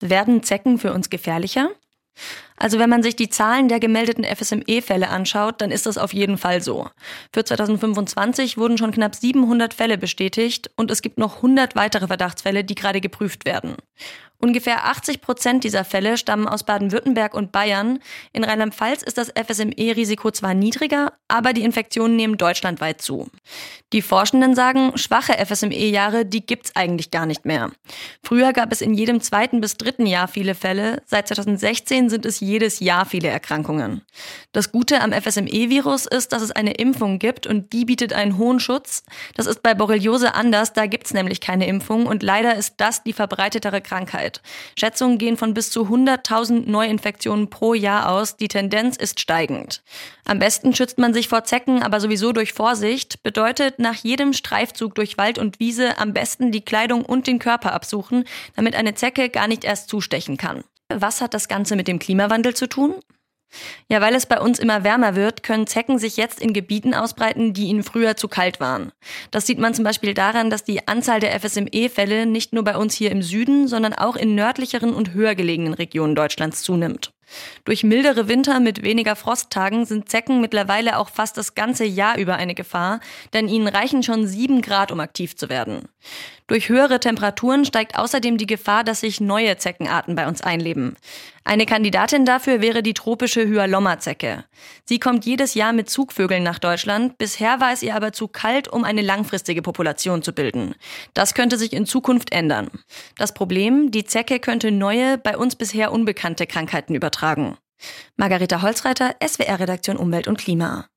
Werden Zecken für uns gefährlicher? Also wenn man sich die Zahlen der gemeldeten FSME-Fälle anschaut, dann ist das auf jeden Fall so. Für 2025 wurden schon knapp 700 Fälle bestätigt und es gibt noch 100 weitere Verdachtsfälle, die gerade geprüft werden. Ungefähr 80% dieser Fälle stammen aus Baden-Württemberg und Bayern. In Rheinland-Pfalz ist das FSME-Risiko zwar niedriger, aber die Infektionen nehmen deutschlandweit zu. Die Forschenden sagen, schwache FSME-Jahre, die gibt's eigentlich gar nicht mehr. Früher gab es in jedem 2. bis 3. Jahr viele Fälle, seit 2016 sind es jedes Jahr viele Erkrankungen. Das Gute am FSME-Virus ist, dass es eine Impfung gibt und die bietet einen hohen Schutz. Das ist bei Borreliose anders, da gibt's nämlich keine Impfung und leider ist das die verbreitetere Krankheit. Schätzungen gehen von bis zu 100.000 Neuinfektionen pro Jahr aus. Die Tendenz ist steigend. Am besten schützt man sich vor Zecken, aber sowieso durch Vorsicht. Bedeutet, nach jedem Streifzug durch Wald und Wiese am besten die Kleidung und den Körper absuchen, damit eine Zecke gar nicht erst zustechen kann. Was hat das Ganze mit dem Klimawandel zu tun? Ja, weil es bei uns immer wärmer wird, können Zecken sich jetzt in Gebieten ausbreiten, die ihnen früher zu kalt waren. Das sieht man zum Beispiel daran, dass die Anzahl der FSME-Fälle nicht nur bei uns hier im Süden, sondern auch in nördlicheren und höher gelegenen Regionen Deutschlands zunimmt. Durch mildere Winter mit weniger Frosttagen sind Zecken mittlerweile auch fast das ganze Jahr über eine Gefahr, denn ihnen reichen schon 7 Grad, um aktiv zu werden. Durch höhere Temperaturen steigt außerdem die Gefahr, dass sich neue Zeckenarten bei uns einleben. Eine Kandidatin dafür wäre die tropische Hyalomma-Zecke. Sie kommt jedes Jahr mit Zugvögeln nach Deutschland, bisher war es ihr aber zu kalt, um eine langfristige Population zu bilden. Das könnte sich in Zukunft ändern. Das Problem, die Zecke könnte neue, bei uns bisher unbekannte Krankheiten übertragen. Margareta Holzreiter, SWR-Redaktion Umwelt und Klima.